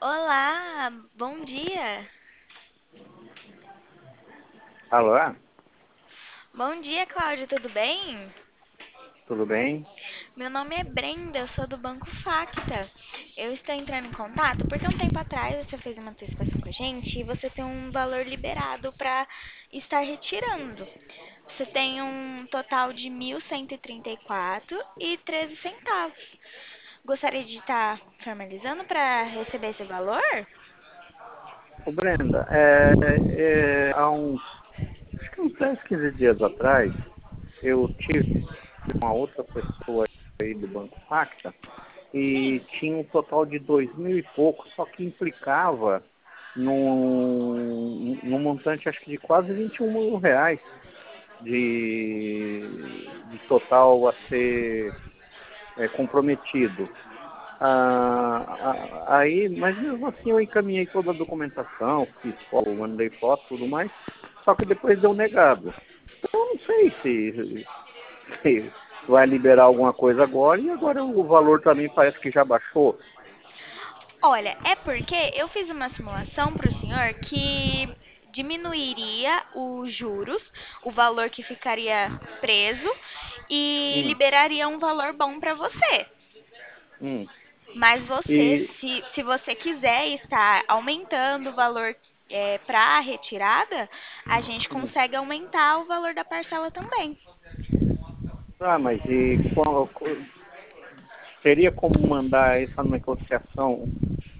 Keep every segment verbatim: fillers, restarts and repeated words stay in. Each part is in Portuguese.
Olá, bom dia. Alô, Bom dia, Cláudia, tudo bem? tudo bem? Meu nome é Brenda, eu sou do Banco Facta. Eu estou entrando em contato porque um tempo atrás você fez uma antecipação com a gente e você tem um valor liberado para estar retirando. Você tem um total de mil cento e trinta e quatro e treze centavos. Gostaria de estar formalizando para receber esse valor? Ô Brenda, é, é, há uns, acho que uns dez, quinze dias atrás, eu tive uma outra pessoa aí do Banco Facta e Sim. tinha um total de dois mil e pouco, só que implicava num, num montante acho que de quase vinte e um mil reais de, de total a ser é, comprometido. Ah, ah, aí, mas mesmo assim eu encaminhei toda a documentação, fiz foto, mandei foto e tudo mais, só que depois deu negado. Então eu não sei se, se vai liberar alguma coisa agora, e agora o valor também parece que já baixou. Olha, é porque eu fiz uma simulação para o senhor que diminuiria os juros, o valor que ficaria preso e Hum, liberaria um valor bom para você. hum. Mas você, E se, se você quiser estar aumentando o valor para a retirada, a gente hum. consegue aumentar o valor da parcela também. Ah, mas e qual, qual- teria como mandar essa negociação,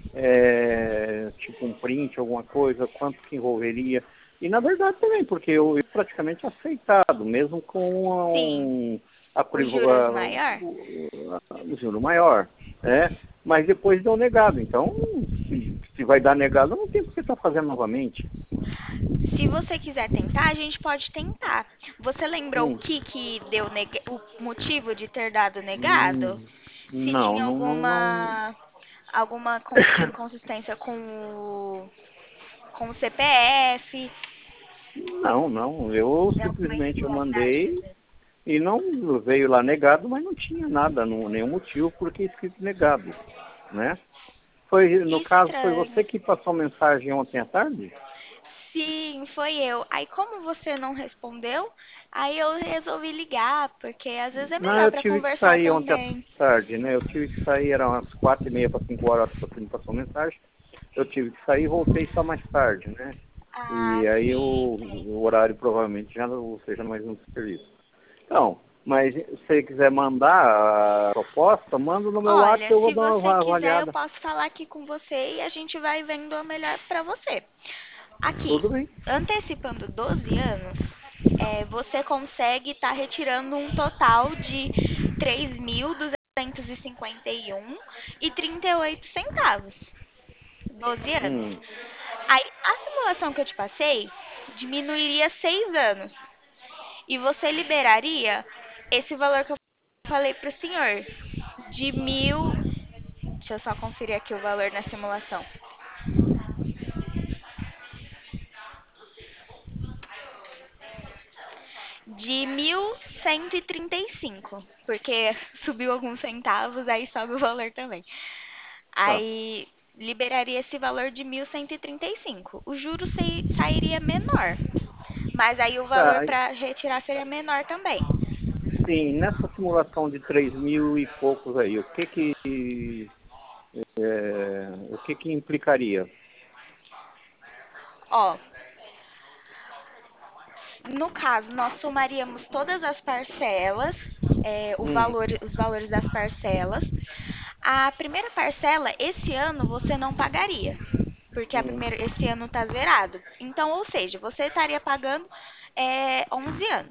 é, tipo um print, alguma coisa, quanto que envolveria? E na verdade também, porque eu, eu praticamente aceitado, mesmo com Sim, um, a, os privo- juros a- maior. o a- o juro maior, né? Mas depois deu negado. Então, se, se vai dar negado, não tem por que estar fazendo novamente. Se você quiser tentar, a gente pode tentar. Você lembrou o Hum, que que deu neg... o motivo de ter dado negado? hum, Se não, tinha não, não, não. alguma alguma con- inconsistência com o com o C P F, Não, não. Eu alguma simplesmente eu irregularidade mandei. E não veio lá negado, mas não tinha nada, não, nenhum motivo porque escrito negado, né? Foi, no caso, foi estranho. você que passou a mensagem ontem à tarde? Sim, foi eu. Aí como você não respondeu, aí eu resolvi ligar, porque às vezes é Não, melhor eu para tive que conversar sair ontem à também. tarde, né? Eu tive que sair, eram umas quatro e meia para cinco horas que você me passou a mensagem. Eu tive que sair e voltei só mais tarde, né? Ah, E aí o, sim. o horário provavelmente já não seja mais no serviço. Então, mas se você quiser mandar a proposta, manda no meu WhatsApp, Olha, eu vou se dar você uma quiser, eu avaliada. posso falar aqui com você e a gente vai vendo a melhor pra você. Aqui, Tudo bem? antecipando doze anos, é, você consegue estar retirando um total de três mil duzentos e cinquenta e um e trinta e oito centavos. doze anos. Hum. Aí, a simulação que eu te passei diminuiria seis anos e você liberaria esse valor que eu falei pro senhor, de mil. Deixa eu só conferir aqui o valor na simulação. De mil cento e trinta e cinco, porque subiu alguns centavos, aí sobe o valor também. Tá. Aí liberaria esse valor de mil cento e trinta e cinco. O juro sai- sairia menor, mas aí o valor Tá, para retirar seria menor também. sim, nessa simulação de três mil e poucos aí, o que que, é, o que que implicaria? Ó, no caso, nós somaríamos todas as parcelas, é, o Hum, valor, os valores das parcelas. A primeira parcela, esse ano, você não pagaria, porque a hum, primeira, esse ano está zerado. Então, ou seja, você estaria pagando é, onze anos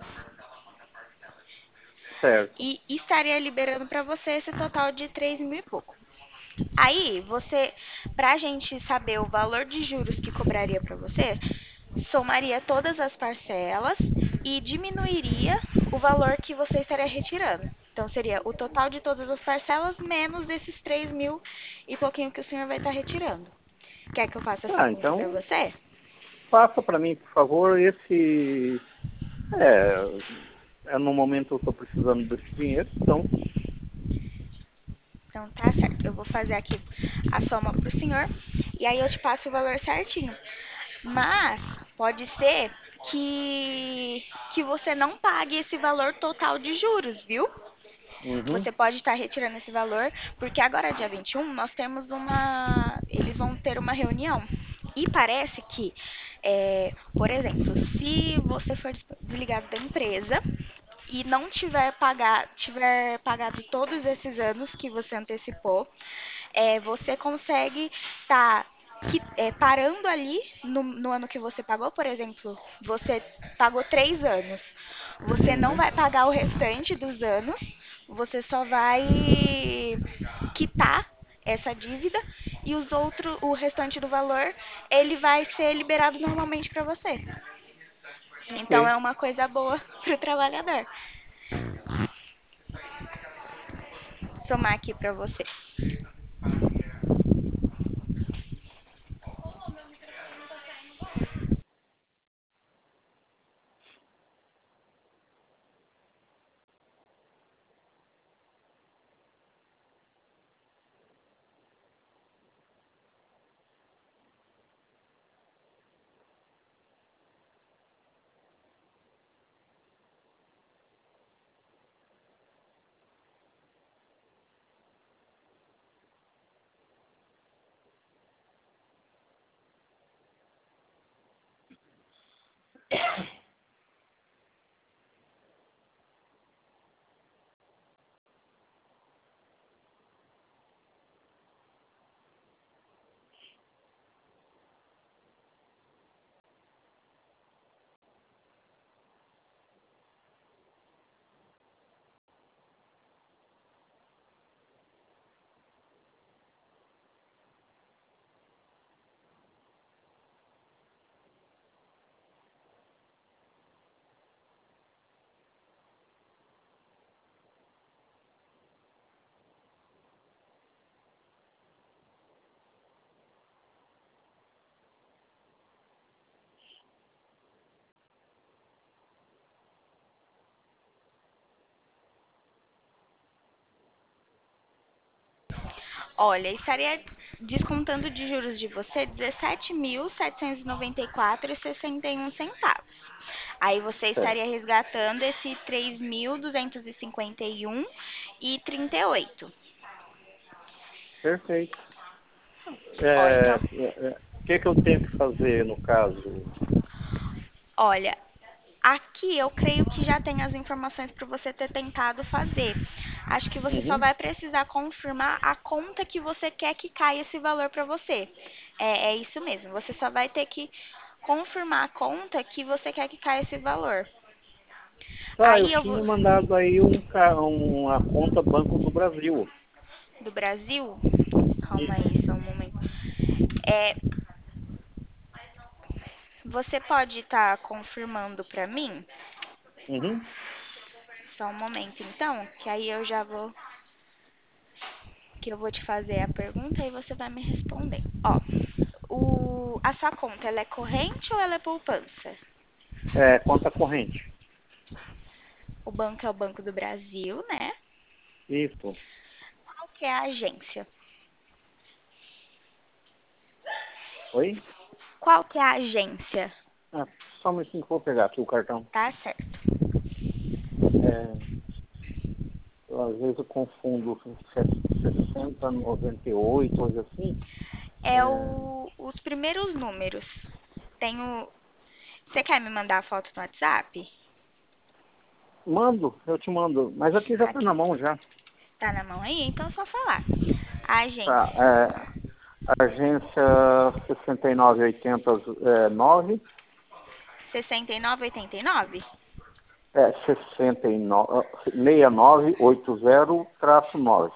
certo. e estaria liberando para você esse total de três mil e pouco. Aí, você, para a gente saber o valor de juros que cobraria para você, somaria todas as parcelas e diminuiria o valor que você estaria retirando. Então, seria o total de todas as parcelas menos esses três mil e pouquinho que o senhor vai estar retirando. Quer que eu faça essa Ah, conta para então você? passa para mim, por favor, esse, é, é no momento eu estou precisando desse dinheiro, então, Então, tá certo. Eu vou fazer aqui a soma para o senhor. E aí eu te passo o valor certinho. Mas pode ser que que você não pague esse valor total de juros, viu? Uhum, Você pode estar retirando esse valor, porque agora, dia vinte e um, nós temos uma. Eles vão ter uma reunião. E parece que, é, por exemplo, se você for desligado da empresa e não tiver, pagar, tiver pagado todos esses anos que você antecipou, é, você consegue estar parando ali no, no ano que você pagou, por exemplo, você pagou três anos. Você não uhum. vai pagar o restante dos anos, você só vai quitar essa dívida e os outros, o restante do valor, ele vai ser liberado normalmente para você. Então é Ok. uma coisa boa para o trabalhador. Somar aqui para você. Olha, estaria descontando de juros de você dezessete mil setecentos e noventa e quatro e sessenta e um centavos. Aí você estaria Certo. resgatando esse três mil duzentos e cinquenta e um e trinta e oito. Perfeito. Ó, É, então, é, é, o que que eu tenho que fazer no caso? olha, aqui eu creio que já tem as informações para você ter tentado fazer. Acho que você só Uhum. vai precisar confirmar a conta que você quer que caia esse valor para você. É, é isso mesmo. Você só vai ter que confirmar a conta que você quer que caia esse valor. Tá, eu Aí eu vou tinha mandado aí um, ca- uma conta Banco do Brasil. do Brasil. Calma Isso. aí, só um momento. É, você pode estar confirmando para mim? Uhum. Só um momento, então, que aí eu já vou que eu vou te fazer a pergunta e você vai me responder. Ó, o, a sua conta, ela é corrente ou ela é poupança? É, conta corrente. O banco é o Banco do Brasil, né? Isso. Qual que é a agência? Oi? Qual que é a agência? Ah, só um minutinho que eu vou pegar aqui o cartão. Tá certo. É, eu, às vezes eu confundo sessenta, noventa e oito, coisa assim. É É, o, os primeiros números. Tem o. Você quer me mandar a foto no WhatsApp? mando, eu te mando. Mas aqui já tá Aqui. na mão já. Tá na mão aí? Então é só falar. Agência. Tá, é, agência sessenta e nove oitenta é, nove, sessenta e nove oitenta e nove? é, sessenta e nove, sessenta e nove oitenta traço nove.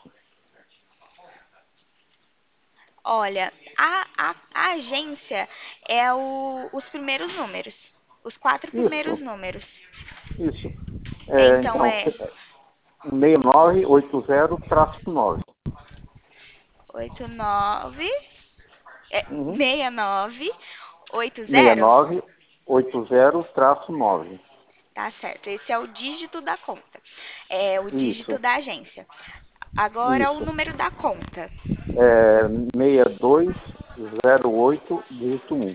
Olha, a, a, a agência é o, os primeiros números. Os quatro primeiros Isso, números. isso. É, É, então então, é sessenta e nove oitenta traço nove. oito nove, é, Uhum. sessenta e nove sessenta e oitenta. nove oitenta traço nove. Tá certo. Esse é o dígito da conta. É o dígito Isso, da agência. Agora o isso. número da conta. É, sessenta e dois. zero oito, dígito um.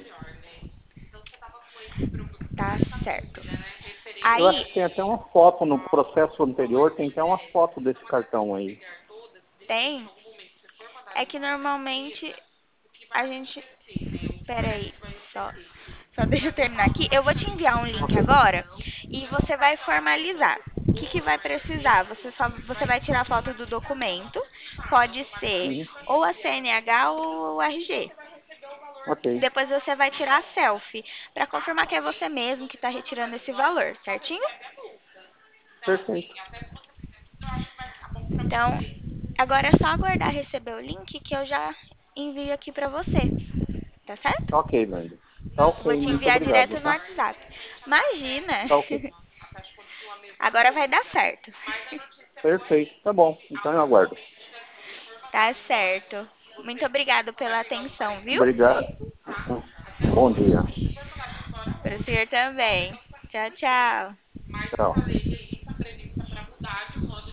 Tá certo. Eu acho Aí, que tem até uma foto no processo anterior, tem até uma foto desse cartão aí. tem. É que normalmente a gente. Pera aí, só. Só deixa eu terminar aqui. Eu vou te enviar um link Ok. agora e você vai formalizar. O que, que vai precisar? Você só você vai tirar foto do documento. Pode ser Uhum. ou a C N H ou o R G. Ok. Depois você vai tirar a selfie para confirmar que é você mesmo que está retirando esse valor, certinho? Perfeito. Então, agora é só aguardar receber o link que eu já envio aqui para você. Tá certo? Ok, Mandy. Tá ok, Vou te muito enviar obrigado, direto no tá? WhatsApp. Imagina! Tá ok. Agora vai dar certo. Perfeito, tá bom. Então eu aguardo. Tá certo. Muito obrigado pela atenção, viu? Obrigado. Bom dia. Para o senhor também. Tchau, tchau. Tchau.